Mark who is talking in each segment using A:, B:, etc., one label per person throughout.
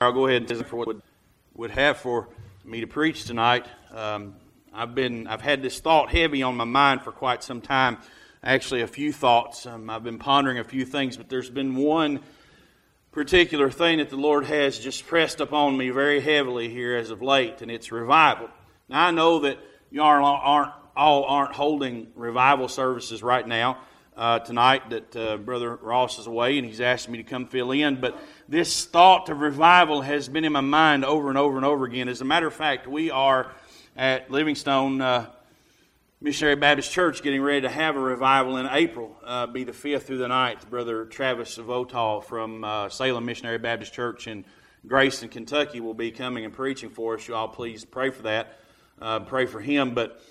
A: I'll go ahead and for what would have for me to preach tonight. I've had this thought heavy on my mind for quite some time. Actually, a few thoughts. I've been pondering a few things, but there's been one particular thing that the Lord has just pressed upon me very heavily here as of late, and it's revival. Now, I know that you aren't holding revival services right now. Tonight that Brother Ross is away and he's asked me to come fill in, but this thought of revival has been in my mind over and over and over again. As a matter of fact, we are at Livingstone Missionary Baptist Church getting ready to have a revival in April, be the 5th through the 9th. Brother Travis Votal from Salem Missionary Baptist Church in Grayson, Kentucky will be coming and preaching for us. You all please pray for that. Pray for him, but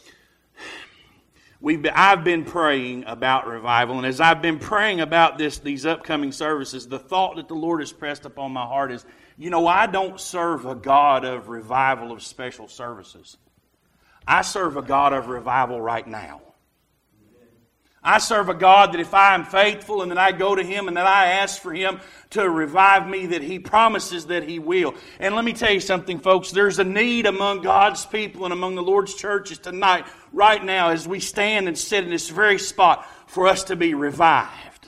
A: I've been praying about revival, and as I've been praying about these upcoming services, the thought that the Lord has pressed upon my heart is, I don't serve a God of revival of special services. I serve a God of revival right now. I serve a God that if I am faithful and that I go to Him and that I ask for Him to revive me, that He promises that He will. And let me tell you something, folks. There's a need among God's people and among the Lord's churches tonight, right now, as we stand and sit in this very spot, for us to be revived.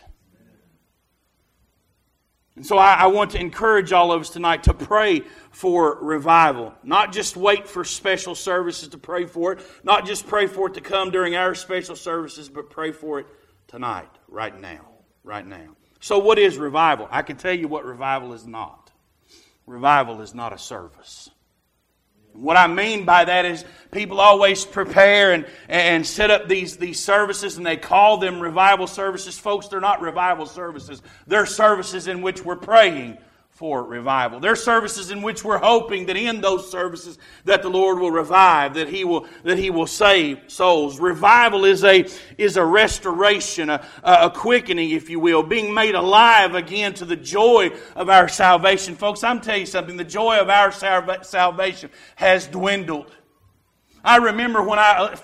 A: And so I want to encourage all of us tonight to pray for revival. Not just wait for special services to pray for it. Not just pray for it to come during our special services, but pray for it tonight, right now. Right now. So what is revival? I can tell you what revival is not. Revival is not a service. What I mean by that is people always prepare and set up these services and they call them revival services. Folks, they're not revival services. They're services in which we're praying for revival. They're services in which we're hoping that in those services that the Lord will revive, that He will save souls. Revival is a restoration, a quickening, if you will, being made alive again to the joy of our salvation. Folks, I'm telling you something, the joy of our salvation has dwindled. I remember when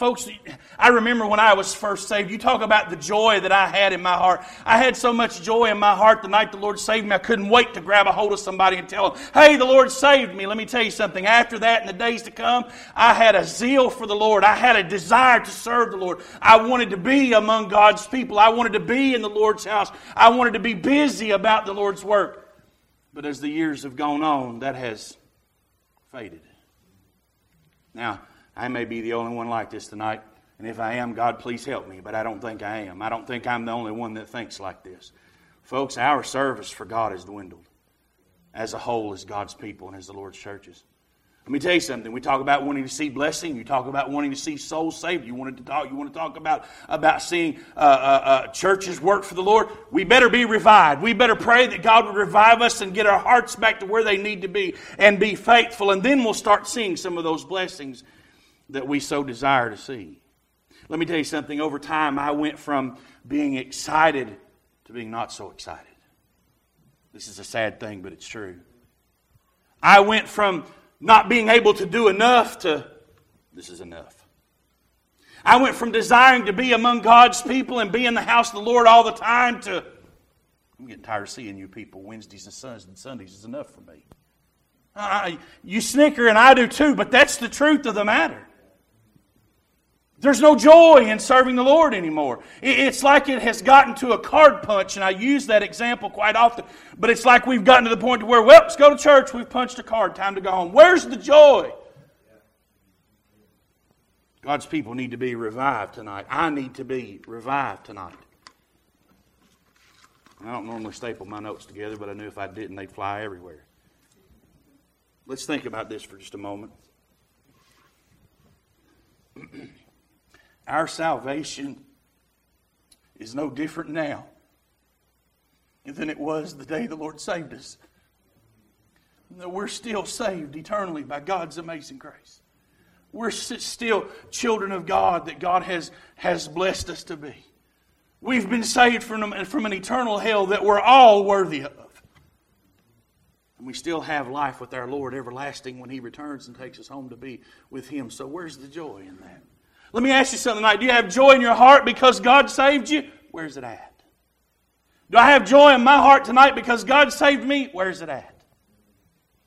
A: I was first saved. You talk about the joy that I had in my heart. I had so much joy in my heart the night the Lord saved me. I couldn't wait to grab a hold of somebody and tell them, hey, the Lord saved me. Let me tell you something. After that, in the days to come, I had a zeal for the Lord. I had a desire to serve the Lord. I wanted to be among God's people. I wanted to be in the Lord's house. I wanted to be busy about the Lord's work. But as the years have gone on, that has faded. Now, I may be the only one like this tonight, and if I am, God, please help me, but I don't think I am. I don't think I'm the only one that thinks like this. Folks, our service for God has dwindled as a whole as God's people and as the Lord's churches. Let me tell you something. We talk about wanting to see blessing. You talk about wanting to see souls saved. You want to talk about seeing churches work for the Lord. We better be revived. We better pray that God would revive us and get our hearts back to where they need to be and be faithful, and then we'll start seeing some of those blessings that we so desire to see. Let me tell you something. Over time, I went from being excited to being not so excited. This is a sad thing, but it's true. I went from not being able to do enough to this is enough. I went from desiring to be among God's people and be in the house of the Lord all the time to I'm getting tired of seeing you people Wednesdays and Sundays is enough for me. You snicker and I do too, but that's the truth of the matter. There's no joy in serving the Lord anymore. It's like it has gotten to a card punch, and I use that example quite often. But it's like we've gotten to the point where, let's go to church. We've punched a card. Time to go home. Where's the joy? God's people need to be revived tonight. I need to be revived tonight. I don't normally staple my notes together, but I knew if I didn't, they'd fly everywhere. Let's think about this for just a moment. Our salvation is no different now than it was the day the Lord saved us. We're still saved eternally by God's amazing grace. We're still children of God that God has blessed us to be. We've been saved from an eternal hell that we're all worthy of. And we still have life with our Lord everlasting when He returns and takes us home to be with Him. So where's the joy in that? Let me ask you something tonight. Do you have joy in your heart because God saved you? Where's it at? Do I have joy in my heart tonight because God saved me? Where's it at?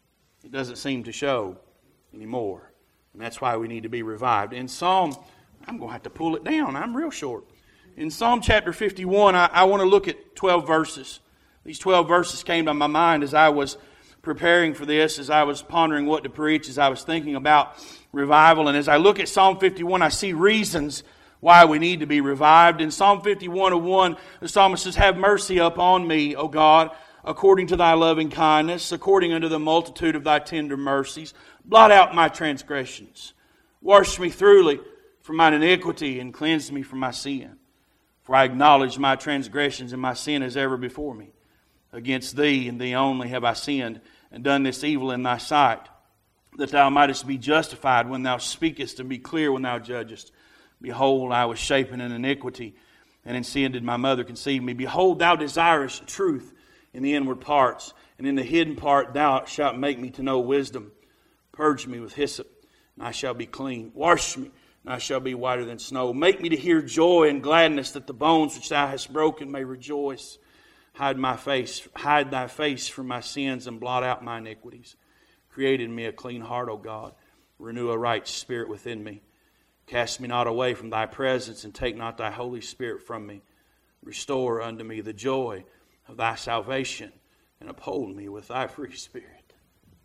A: It doesn't seem to show anymore. And that's why we need to be revived. In Psalm, I'm going to have to pull it down. I'm real short. In Psalm chapter 51, I want to look at 12 verses. These 12 verses came to my mind as I was preparing for this, as I was pondering what to preach, as I was thinking about revival. And as I look at Psalm 51, I see reasons why we need to be revived. In Psalm 51:1, the psalmist says, "Have mercy upon me, O God, according to thy loving kindness, according unto the multitude of thy tender mercies. Blot out my transgressions. Wash me thoroughly from mine iniquity, and cleanse me from my sin. For I acknowledge my transgressions, and my sin is ever before me. Against thee and thee only have I sinned, and done this evil in thy sight, that thou mightest be justified when thou speakest, and be clear when thou judgest. Behold, I was shapen in iniquity, and in sin did my mother conceive me. Behold, thou desirest truth in the inward parts, and in the hidden part thou shalt make me to know wisdom. Purge me with hyssop, and I shall be clean. Wash me, and I shall be whiter than snow. Make me to hear joy and gladness, that the bones which thou hast broken may rejoice. Hide thy face from my sins, and blot out my iniquities. Create in me a clean heart, O God. Renew a right spirit within me. Cast me not away from thy presence, and take not thy Holy Spirit from me. Restore unto me the joy of thy salvation, and uphold me with thy free spirit."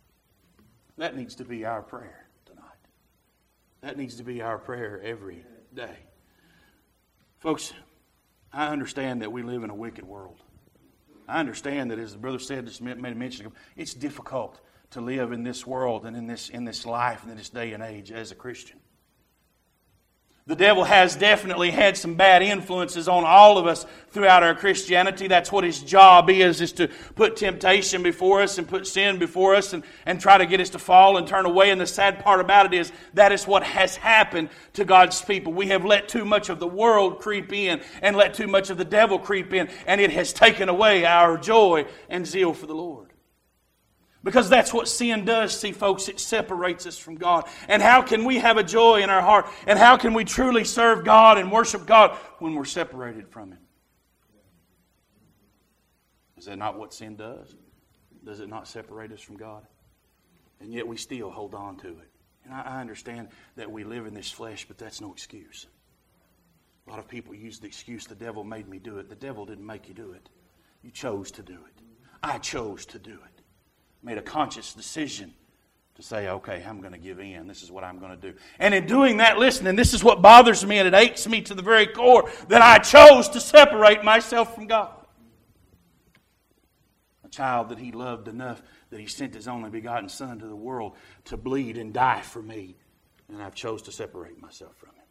A: That needs to be our prayer tonight. That needs to be our prayer every day. Folks, I understand that we live in a wicked world. I understand that, as the brother said, just made a mention, it's difficult to live in this world and in this life and in this day and age as a Christian. The devil has definitely had some bad influences on all of us throughout our Christianity. That's what his job is to put temptation before us and put sin before us and try to get us to fall and turn away. And the sad part about it is that is what has happened to God's people. We have let too much of the world creep in and let too much of the devil creep in, and it has taken away our joy and zeal for the Lord. Because that's what sin does, see folks, it separates us from God. And how can we have a joy in our heart? And how can we truly serve God and worship God when we're separated from Him? Is that not what sin does? Does it not separate us from God? And yet we still hold on to it. And I understand that we live in this flesh, but that's no excuse. A lot of people use the excuse, the devil made me do it. The devil didn't make you do it. You chose to do it. I chose to do it. Made a conscious decision to say, okay, I'm going to give in. This is what I'm going to do. And in doing that, listen, and this is what bothers me and it aches me to the very core, that I chose to separate myself from God. A child that He loved enough that He sent His only begotten Son to the world to bleed and die for me. And I've chose to separate myself from Him.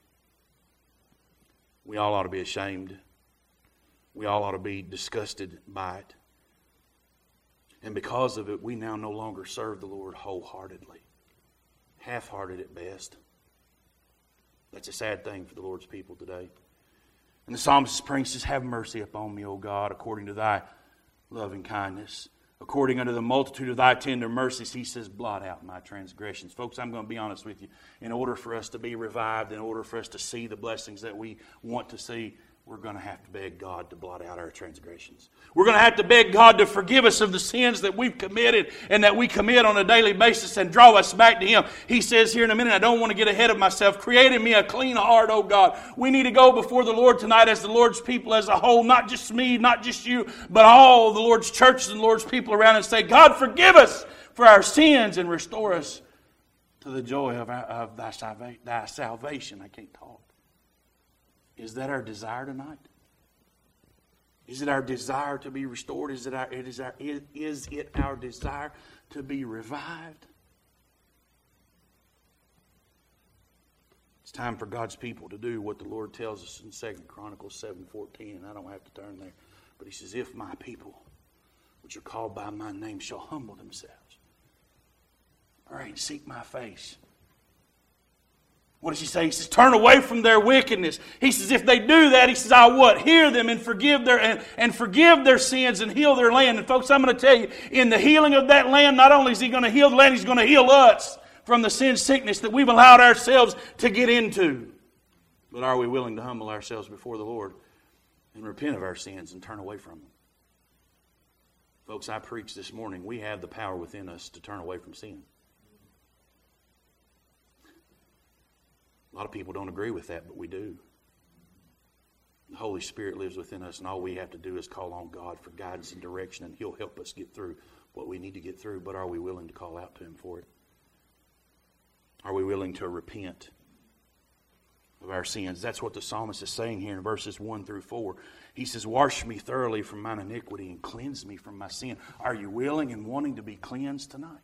A: We all ought to be ashamed. We all ought to be disgusted by it. And because of it, we now no longer serve the Lord wholeheartedly. Half-hearted at best. That's a sad thing for the Lord's people today. And the psalmist praying says, "Have mercy upon me, O God, according to thy loving kindness. According unto the multitude of thy tender mercies," he says, "blot out my transgressions." Folks, I'm going to be honest with you. In order for us to be revived, in order for us to see the blessings that we want to see, we're going to have to beg God to blot out our transgressions. We're going to have to beg God to forgive us of the sins that we've committed and that we commit on a daily basis and draw us back to Him. He says here in a minute, I don't want to get ahead of myself, "Create in me a clean heart, O God." We need to go before the Lord tonight as the Lord's people as a whole, not just me, not just you, but all the Lord's churches and Lord's people around, and say, "God, forgive us for our sins and restore us to the joy of thy salvation." I can't talk. Is that our desire tonight? Is it our desire to be restored? Is it our desire to be revived? It's time for God's people to do what the Lord tells us in 2 Chronicles 7:14. And I don't have to turn there. But He says, "If my people, which are called by my name, shall humble themselves." All right, seek my face. What does He say? He says, turn away from their wickedness. He says, if they do that, He says, I'll what? Hear them and forgive their sins and heal their land. And folks, I'm going to tell you, in the healing of that land, not only is He going to heal the land, He's going to heal us from the sin sickness that we've allowed ourselves to get into. But are we willing to humble ourselves before the Lord and repent of our sins and turn away from them? Folks, I preached this morning, we have the power within us to turn away from sin. A lot of people don't agree with that, but we do. The Holy Spirit lives within us, and all we have to do is call on God for guidance and direction, and He'll help us get through what we need to get through. But are we willing to call out to Him for it? Are we willing to repent of our sins? That's what the psalmist is saying here in verses 1 through 4. He says, wash me thoroughly from mine iniquity and cleanse me from my sin. Are you willing and wanting to be cleansed tonight?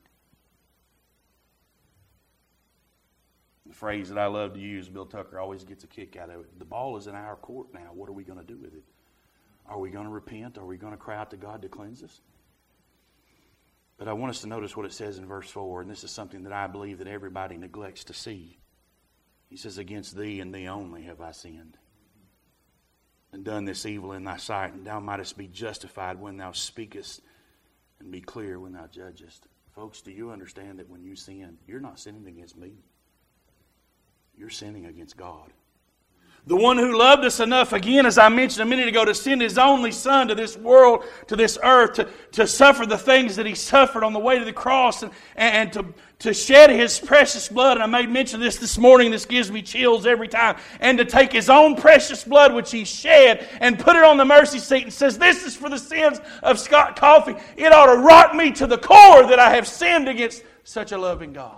A: The phrase that I love to use, Bill Tucker always gets a kick out of it. The ball is in our court now. What are we going to do with it? Are we going to repent? Are we going to cry out to God to cleanse us? But I want us to notice what it says in verse 4, and this is something that I believe that everybody neglects to see. He says, against thee and thee only have I sinned, and done this evil in thy sight, and thou mightest be justified when thou speakest, and be clear when thou judgest. Folks, do you understand that when you sin, you're not sinning against me? You're sinning against God. The one who loved us enough, again, as I mentioned a minute ago, to send His only Son to this world, to this earth, to suffer the things that He suffered on the way to the cross, and to shed His precious blood. And I made mention of this morning. This gives me chills every time. And to take His own precious blood, which He shed, and put it on the mercy seat and says, this is for the sins of Scott Coffey. It ought to rock me to the core that I have sinned against such a loving God.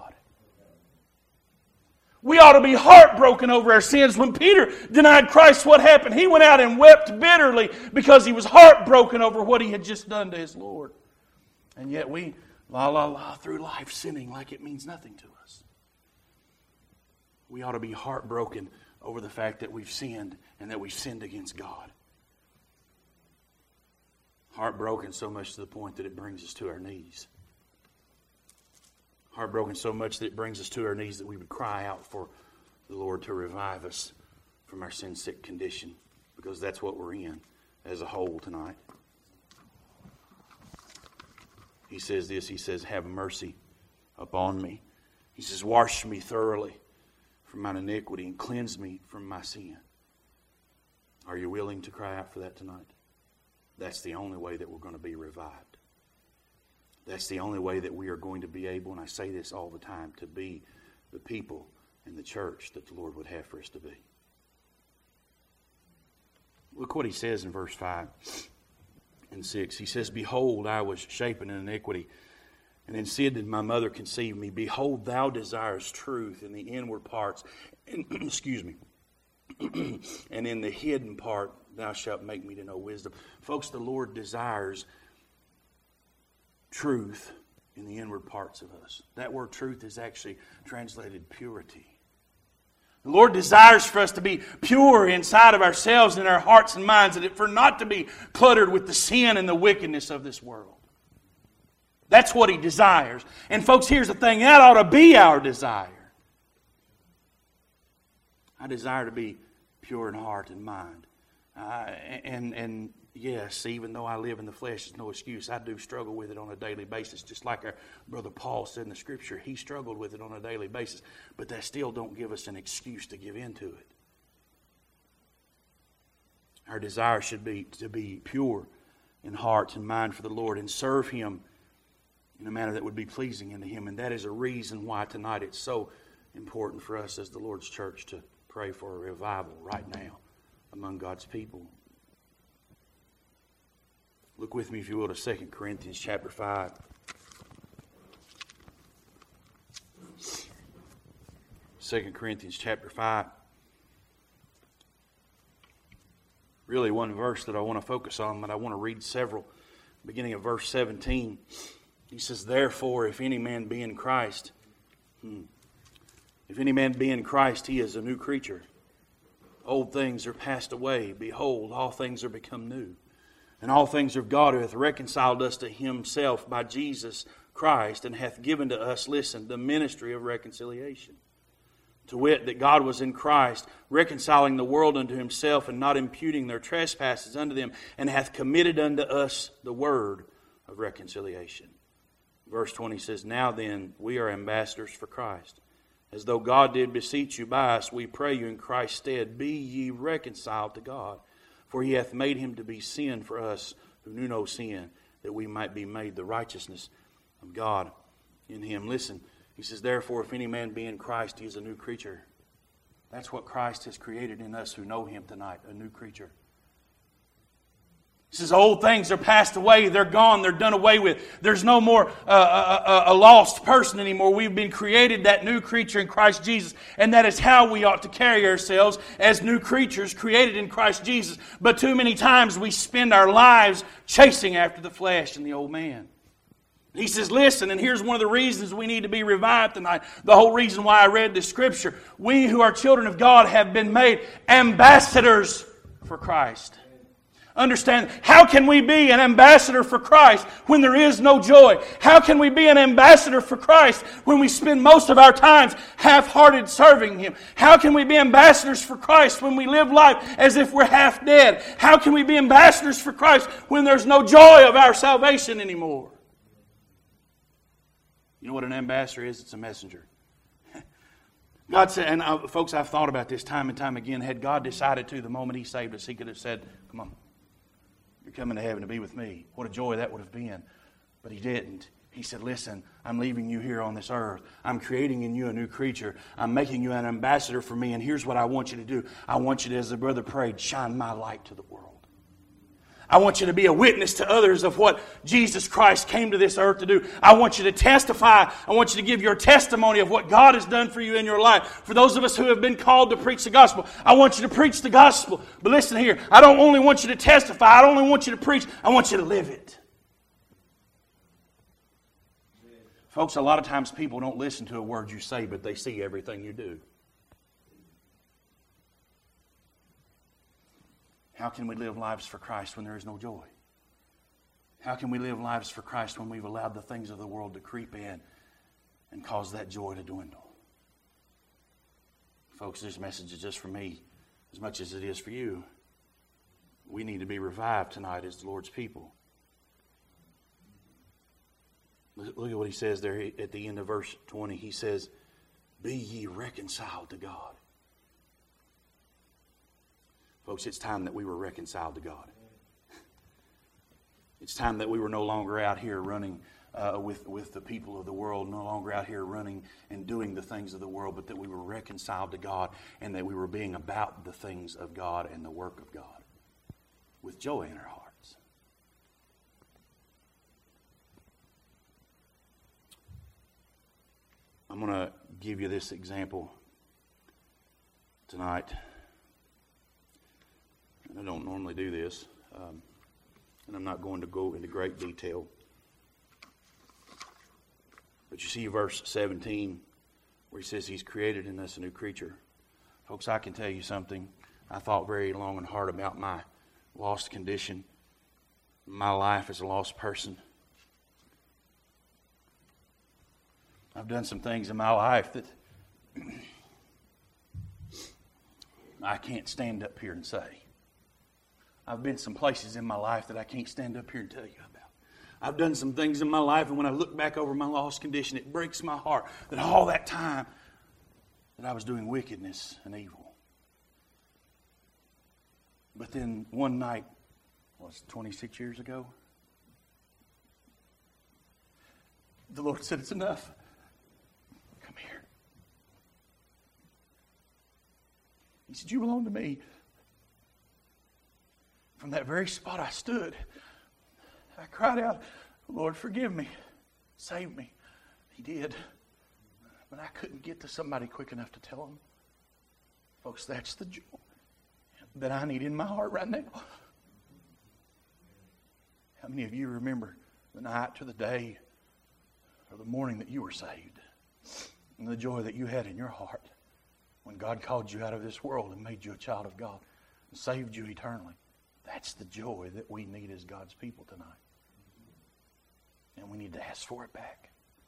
A: We ought to be heartbroken over our sins. When Peter denied Christ, what happened? He went out and wept bitterly because he was heartbroken over what he had just done to his Lord. And yet we, through life sinning like it means nothing to us. We ought to be heartbroken over the fact that we've sinned and that we've sinned against God. Heartbroken so much to the point that it brings us to our knees. Heartbroken so much that it brings us to our knees that we would cry out for the Lord to revive us from our sin-sick condition, because that's what we're in as a whole tonight. He says this, he says, have mercy upon me. He says, wash me thoroughly from mine iniquity and cleanse me from my sin. Are you willing to cry out for that tonight? That's the only way that we're going to be revived. That's the only way that we are going to be able, and I say this all the time, to be the people in the church that the Lord would have for us to be. Look what he says in verse 5 and 6. He says, behold, I was shapen in iniquity, and in sin did my mother conceive me. Behold, thou desirest truth in the inward parts, and, excuse me, and in the hidden part thou shalt make me to know wisdom. Folks, the Lord desires truth in the inward parts of us. That word truth is actually translated purity. The Lord desires for us to be pure inside of ourselves and our hearts and minds, and for not to be cluttered with the sin and the wickedness of this world. That's what He desires. And folks, here's the thing, that ought to be our desire. I desire to be pure in heart and mind. And yes, even though I live in the flesh, is no excuse. I do struggle with it on a daily basis. Just like our brother Paul said in the Scripture, he struggled with it on a daily basis. But that still don't give us an excuse to give in to it. Our desire should be to be pure in heart and mind for the Lord and serve Him in a manner that would be pleasing unto Him. And that is a reason why tonight it's so important for us as the Lord's church to pray for a revival right now among God's people. Look with me, if you will, to 2 Corinthians chapter 5. 2 Corinthians chapter 5. Really one verse that I want to focus on, but I want to read several. Beginning of verse 17. He says, therefore, if any man be in Christ, he is a new creature. Old things are passed away. Behold, all things are become new. And all things are of God, who hath reconciled us to Himself by Jesus Christ, and hath given to us, listen, the ministry of reconciliation. To wit, that God was in Christ, reconciling the world unto Himself, and not imputing their trespasses unto them, and hath committed unto us the word of reconciliation. Verse 20 says, now then, we are ambassadors for Christ. As though God did beseech you by us, we pray you in Christ's stead, be ye reconciled to God. For He hath made Him to be sin for us who knew no sin, that we might be made the righteousness of God in Him. Listen, he says, therefore, if any man be in Christ, he is a new creature. That's what Christ has created in us who know Him tonight, a new creature. He says, old things are passed away. They're gone. They're done away with. There's no more a lost person anymore. We've been created that new creature in Christ Jesus. And that is how we ought to carry ourselves as new creatures created in Christ Jesus. But too many times we spend our lives chasing after the flesh and the old man. He says, listen, and here's one of the reasons we need to be revived tonight. The whole reason why I read this scripture. We who are children of God have been made ambassadors for Christ. Understand, how can we be an ambassador for Christ when there is no joy? How can we be an ambassador for Christ when we spend most of our times half-hearted serving Him? How can we be ambassadors for Christ when we live life as if we're half dead? How can we be ambassadors for Christ when there's no joy of our salvation anymore? You know what an ambassador is? It's a messenger. God said, and folks, I've thought about this time and time again. Had God decided to, the moment He saved us, He could have said, come on, you're coming to heaven to be with me. What a joy that would have been. But He didn't. He said, listen, I'm leaving you here on this earth. I'm creating in you a new creature. I'm making you an ambassador for me. And here's what I want you to do. I want you to, as the brother prayed, shine my light to the world. I want you to be a witness to others of what Jesus Christ came to this earth to do. I want you to testify. I want you to give your testimony of what God has done for you in your life. For those of us who have been called to preach the gospel, I want you to preach the gospel. But listen here, I don't only want you to testify, I don't only want you to preach, I want you to live it. Folks, a lot of times people don't listen to a word you say, but they see everything you do. How can we live lives for Christ when there is no joy? How can we live lives for Christ when we've allowed the things of the world to creep in and cause that joy to dwindle? Folks, this message is just for me as much as it is for you. We need to be revived tonight as the Lord's people. Look at what He says there at the end of verse 20. He says, be ye reconciled to God. Folks, it's time that we were reconciled to God. It's time that we were no longer out here running with the people of the world, no longer out here running and doing the things of the world, but that we were reconciled to God and that we were being about the things of God and the work of God with joy in our hearts. I'm going to give you this example tonight. I don't normally do this, and I'm not going to go into great detail. But you see verse 17 where He says He's created in us a new creature. Folks, I can tell you something. I thought very long and hard about my lost condition, my life as a lost person. I've done some things in my life that I can't stand up here and say. I've been some places in my life that I can't stand up here and tell you about. I've done some things in my life, and when I look back over my lost condition, it breaks my heart that all that time that I was doing wickedness and evil. But then one night, was 26 years ago, the Lord said, it's enough. Come here. He said, you belong to me. From that very spot I stood, I cried out, Lord, forgive me. Save me. He did. But I couldn't get to somebody quick enough to tell him. Folks, that's the joy that I need in my heart right now. How many of you remember the night or the day or the morning that you were saved? And the joy that you had in your heart when God called you out of this world and made you a child of God and saved you eternally. That's the joy that we need as God's people tonight. And we need to ask for it back.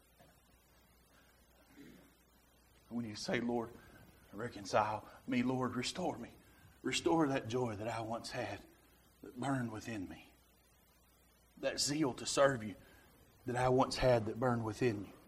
A: We need to say, Lord, reconcile me. Lord, restore me. Restore that joy that I once had that burned within me. That zeal to serve you that I once had that burned within you.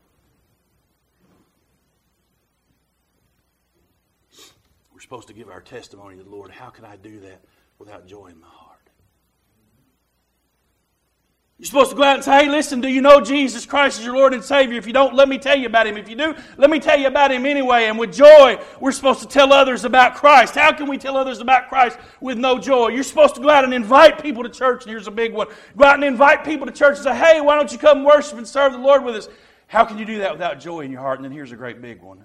A: We're supposed to give our testimony to the Lord. How can I do that without joy in my heart? You're supposed to go out and say, hey, listen, do you know Jesus Christ is your Lord and Savior? If you don't, let me tell you about Him. If you do, let me tell you about Him anyway. And with joy, we're supposed to tell others about Christ. How can we tell others about Christ with no joy? You're supposed to go out and invite people to church, and here's a big one. Go out and invite people to church and say, hey, why don't you come worship and serve the Lord with us? How can you do that without joy in your heart? And then here's a great big one.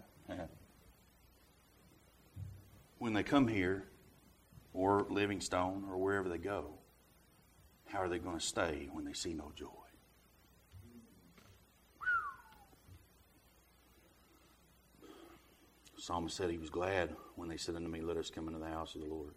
A: When they come here, or Livingstone, or wherever they go, how are they going to stay when they see no joy? The psalmist said he was glad when they said unto me, let us come into the house of the Lord.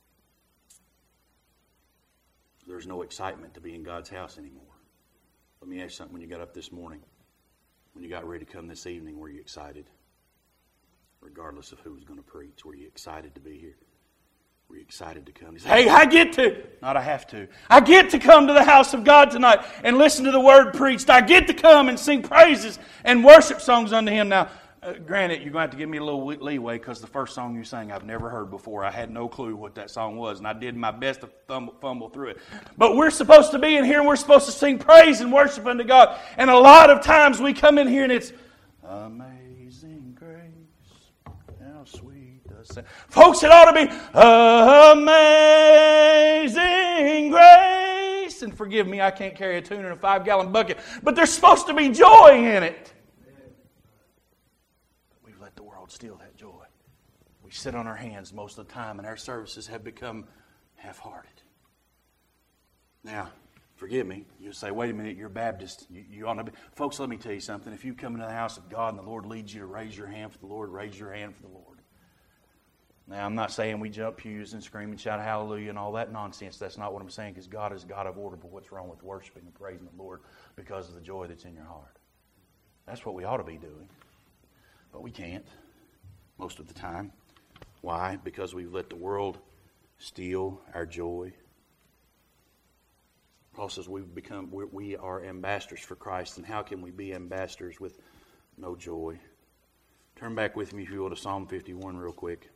A: There's no excitement to be in God's house anymore. Let me ask you something. When you got up this morning, when you got ready to come this evening, were you excited? Regardless of who was going to preach, were you excited to be here? Were you excited to come? He said, hey, I get to. Not I have to. I get to come to the house of God tonight and listen to the Word preached. I get to come and sing praises and worship songs unto Him. Now, granted, you're going to have to give me a little leeway because the first song you sang I've never heard before. I had no clue what that song was, and I did my best to fumble through it. But we're supposed to be in here, and we're supposed to sing praise and worship unto God. And a lot of times we come in here, and it's amazing grace, how sweet. Folks, it ought to be amazing grace. And forgive me, I can't carry a tune in a 5-gallon bucket. But there's supposed to be joy in it. But we've let the world steal that joy. We sit on our hands most of the time, and our services have become half-hearted. Now, forgive me. You say, wait a minute, you're Baptist. You ought to be. Folks, let me tell you something. If you come into the house of God and the Lord leads you to raise your hand for the Lord, raise your hand for the Lord. Now, I'm not saying we jump pews and scream and shout hallelujah and all that nonsense. That's not what I'm saying, because God is God of order. But what's wrong with worshiping and praising the Lord because of the joy that's in your heart? That's what we ought to be doing. But we can't most of the time. Why? Because we've let the world steal our joy. Paul says we are ambassadors for Christ. And how can we be ambassadors with no joy? Turn back with me, if you will, to Psalm 51 real quick.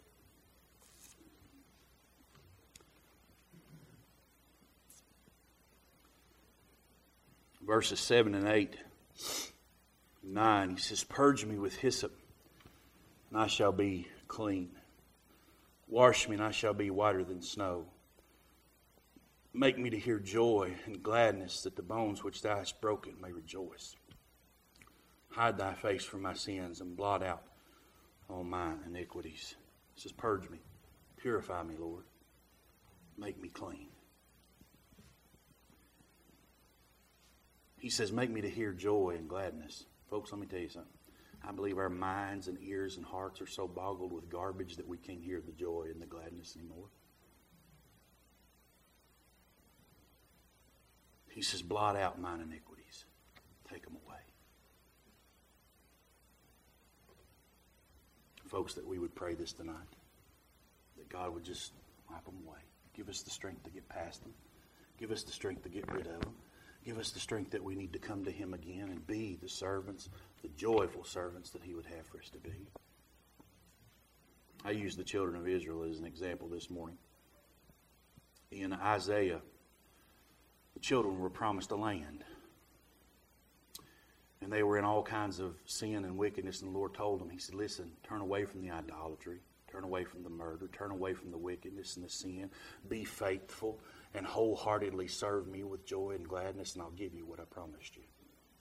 A: Verses 7 and 8, 9, he says, purge me with hyssop, and I shall be clean. Wash me, and I shall be whiter than snow. Make me to hear joy and gladness, that the bones which thou hast broken may rejoice. Hide thy face from my sins, and blot out all my iniquities. He says, purge me, purify me, Lord. Make me clean. He says, make me to hear joy and gladness. Folks, let me tell you something. I believe our minds and ears and hearts are so boggled with garbage that we can't hear the joy and the gladness anymore. He says, blot out mine iniquities. Take them away. Folks, that we would pray this tonight. That God would just wipe them away. Give us the strength to get past them. Give us the strength to get rid of them. Give us the strength that we need to come to Him again and be the servants, the joyful servants that He would have for us to be. I used the children of Israel as an example this morning. In Isaiah, the children were promised a land. And they were in all kinds of sin and wickedness, and the Lord told them, He said, listen, turn away from the idolatry, turn away from the murder, turn away from the wickedness and the sin, be faithful, and wholeheartedly serve me with joy and gladness, and I'll give you what I promised you.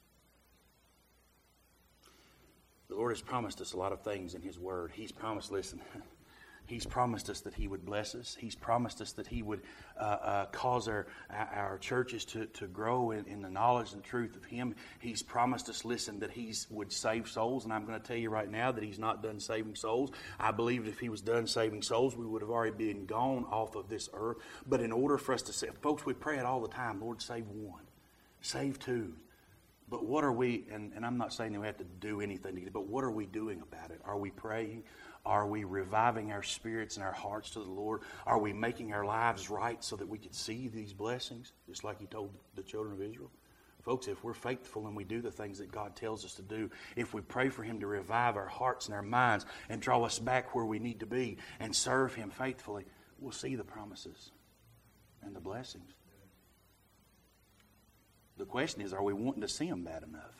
A: The Lord has promised us a lot of things in His Word. He's promised, listen, He's promised us that He would bless us. He's promised us that He would cause our churches to grow in the knowledge and truth of Him. He's promised us, listen, that He would save souls. And I'm going to tell you right now that He's not done saving souls. I believe if He was done saving souls, we would have already been gone off of this earth. But in order for us to save, folks, we pray it all the time, Lord, save one, save two. But what are we, and I'm not saying that we have to do anything to get it, but what are we doing about it? Are we praying? Are we reviving our spirits and our hearts to the Lord? Are we making our lives right so that we could see these blessings, just like He told the children of Israel? Folks, if we're faithful and we do the things that God tells us to do, if we pray for Him to revive our hearts and our minds and draw us back where we need to be and serve Him faithfully, we'll see the promises and the blessings. The question is, are we wanting to see them bad enough?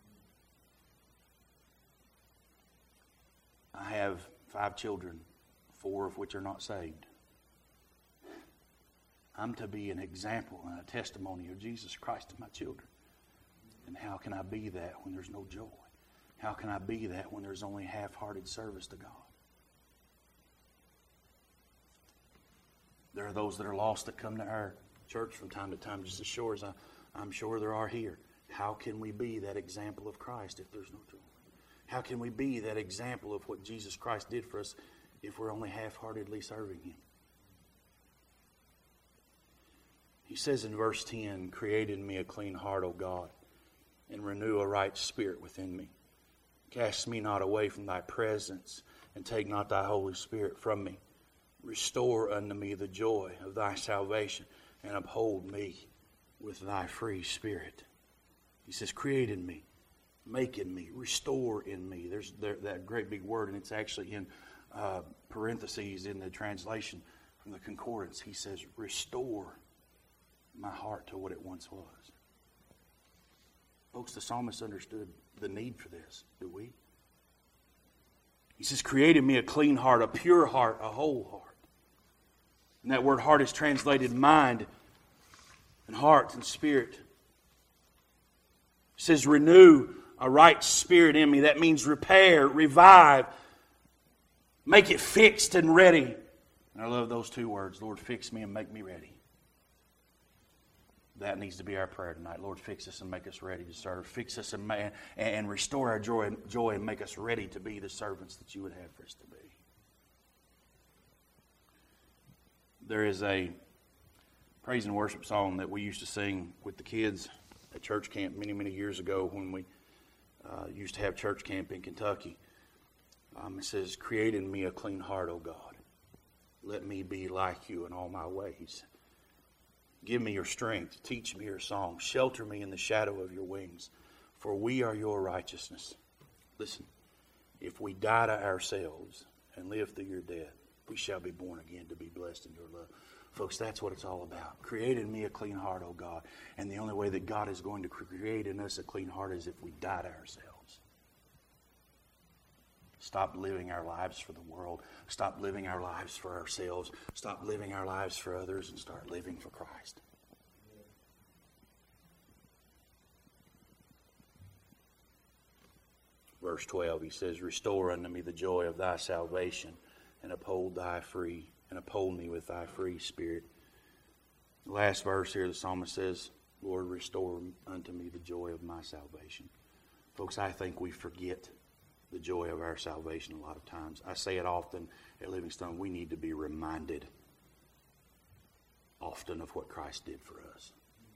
A: I have 5 children, 4 of which are not saved. I'm to be an example and a testimony of Jesus Christ to my children. And how can I be that when there's no joy? How can I be that when there's only half-hearted service to God? There are those that are lost that come to our church from time to time, just as sure as I'm sure there are here. How can we be that example of Christ if there's no joy? How can we be that example of what Jesus Christ did for us if we're only half-heartedly serving Him? He says in verse 10, "Create in me a clean heart, O God, and renew a right spirit within me. Cast me not away from thy presence, and take not thy Holy Spirit from me. Restore unto me the joy of thy salvation, and uphold me with thy free spirit." He says, create in me, make in me, restore in me. There's that great big word, and it's actually in parentheses in the translation from the concordance. He says, restore my heart to what it once was. Folks, the psalmist understood the need for this. Do we? He says, create in me a clean heart, a pure heart, a whole heart. And that word heart is translated mind and heart and spirit. It says renew a right spirit in me. That means repair, revive, make it fixed and ready. And I love those 2 words. Lord, fix me and make me ready. That needs to be our prayer tonight. Lord, fix us and make us ready to serve. Fix us and restore our joy and make us ready to be the servants that you would have for us to be. There is a praise and worship song that we used to sing with the kids at church camp many, many years ago when we used to have church camp in Kentucky. It says, create in me a clean heart, O God. Let me be like you in all my ways. Give me your strength. Teach me your song. Shelter me in the shadow of your wings. For we are your righteousness. Listen, if we die to ourselves and live through your death, we shall be born again to be blessed in your love. Folks, that's what it's all about. Create in me a clean heart, O God. And the only way that God is going to create in us a clean heart is if we die to ourselves. Stop living our lives for the world. Stop living our lives for ourselves. Stop living our lives for others and start living for Christ. Verse 12, he says, restore unto me the joy of thy salvation and uphold me with thy free spirit. The last verse here, the psalmist says, Lord, restore unto me the joy of my salvation. Folks, I think we forget the joy of our salvation a lot of times. I say it often at Livingstone, we need to be reminded often of what Christ did for us.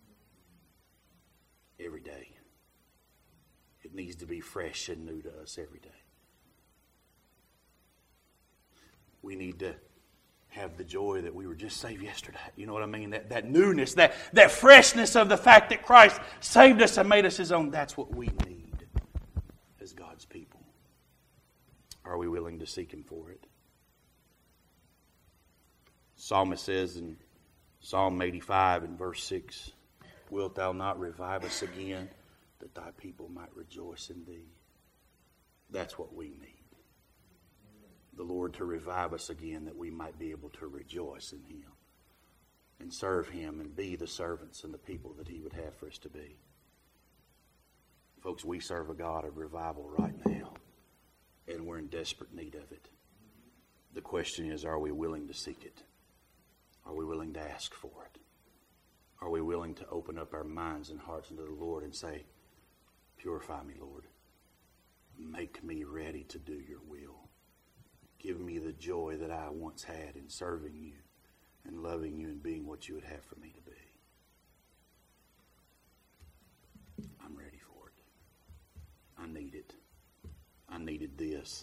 A: Every day. It needs to be fresh and new to us every day. We need to have the joy that we were just saved yesterday. You know what I mean? That newness, that freshness of the fact that Christ saved us and made us His own. That's what we need as God's people. Are we willing to seek Him for it? Psalmist says in Psalm 85 in verse 6, wilt thou not revive us again, that thy people might rejoice in thee? That's what we need. The Lord to revive us again, that we might be able to rejoice in Him and serve Him and be the servants and the people that He would have for us to be. Folks, we serve a God of revival right now, and we're in desperate need of it. The question is, are we willing to seek it? Are we willing to ask for it? Are we willing to open up our minds and hearts unto the Lord and say, purify me, Lord. Make me ready to do your will. Give me the joy that I once had in serving you and loving you and being what you would have for me to be. I'm ready for it. I need it. I needed this.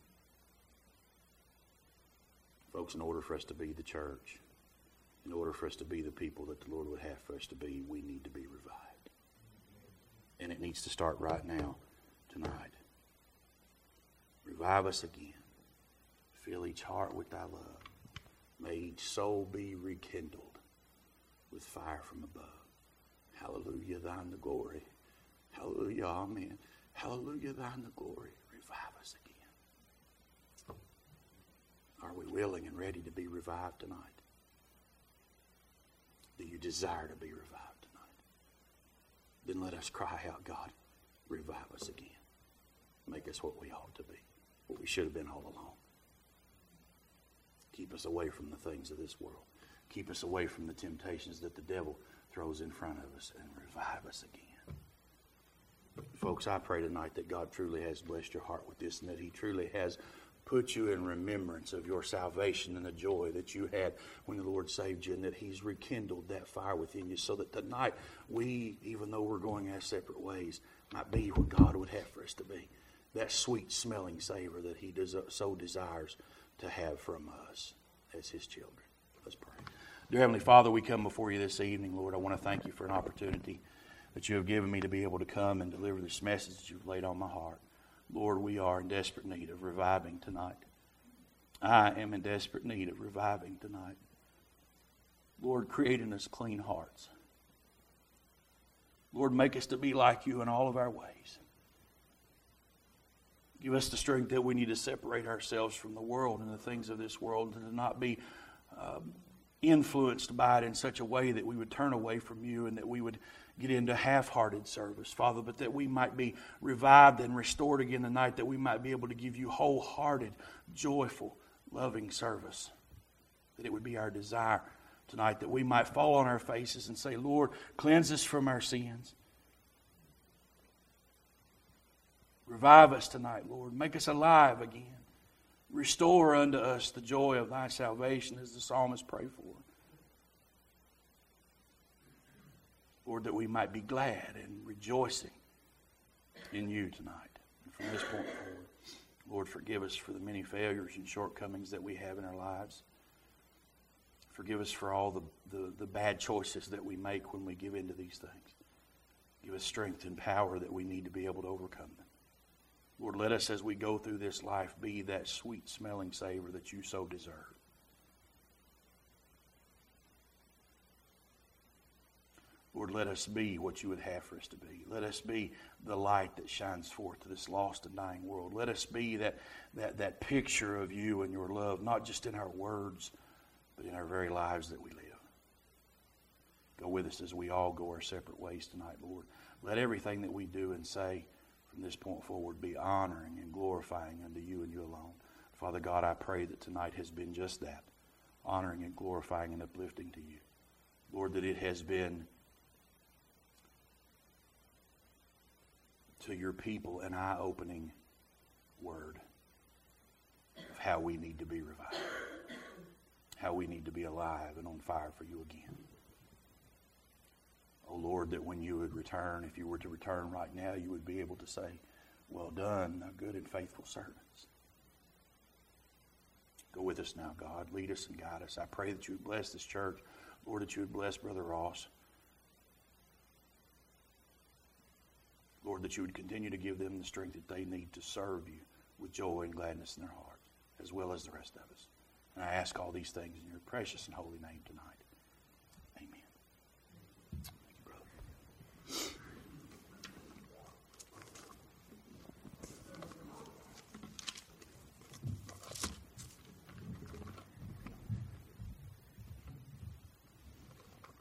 A: Folks, in order for us to be the church, in order for us to be the people that the Lord would have for us to be, we need to be revived. And it needs to start right now, tonight. Revive us again. Fill each heart with thy love. May each soul be rekindled with fire from above. Hallelujah, thine the glory. Hallelujah, amen. Hallelujah, thine the glory. Revive us again. Are we willing and ready to be revived tonight? Do you desire to be revived tonight? Then let us cry out, God, revive us again. Make us what we ought to be, what we should have been all along. Keep us away from the things of this world. Keep us away from the temptations that the devil throws in front of us, and revive us again. Folks, I pray tonight that God truly has blessed your heart with this, and that He truly has put you in remembrance of your salvation and the joy that you had when the Lord saved you, and that He's rekindled that fire within you, so that tonight we, even though we're going our separate ways, might be what God would have for us to be. That sweet-smelling savor that He so desires to have from us as His children. Let's pray. Dear Heavenly Father, we come before you this evening, Lord. I want to thank you for an opportunity that you have given me to be able to come and deliver this message that you've laid on my heart. Lord, we are in desperate need of reviving tonight. I am in desperate need of reviving tonight. Lord, create in us clean hearts. Lord, make us to be like you in all of our ways. Give us the strength that we need to separate ourselves from the world and the things of this world, and to not be influenced by it in such a way that we would turn away from you, and that we would get into half-hearted service, Father, but that we might be revived and restored again tonight, that we might be able to give you wholehearted, joyful, loving service. That it would be our desire tonight that we might fall on our faces and say, Lord, cleanse us from our sins. Revive us tonight, Lord. Make us alive again. Restore unto us the joy of thy salvation, as the psalmist prayed for. Lord, that we might be glad and rejoicing in you tonight. And from this point forward, Lord, forgive us for the many failures and shortcomings that we have in our lives. Forgive us for all the bad choices that we make when we give in to these things. Give us strength and power that we need to be able to overcome them. Lord, let us, as we go through this life, be that sweet-smelling savor that you so deserve. Lord, let us be what you would have for us to be. Let us be the light that shines forth to this lost and dying world. Let us be that picture of you and your love, not just in our words, but in our very lives that we live. Go with us as we all go our separate ways tonight, Lord. Let everything that we do and say from this point forward be honoring and glorifying unto you and you alone. Father God, I pray that tonight has been just that, honoring and glorifying and uplifting to you. Lord, that it has been to your people an eye-opening word of how we need to be revived, how we need to be alive and on fire for you again. Oh Lord, that when you would return, if you were to return right now, you would be able to say, well done, thou good and faithful servants. Go with us now, God. Lead us and guide us. I pray that you would bless this church. Lord, that you would bless Brother Ross. Lord, that you would continue to give them the strength that they need to serve you with joy and gladness in their hearts, as well as the rest of us. And I ask all these things in your precious and holy name tonight.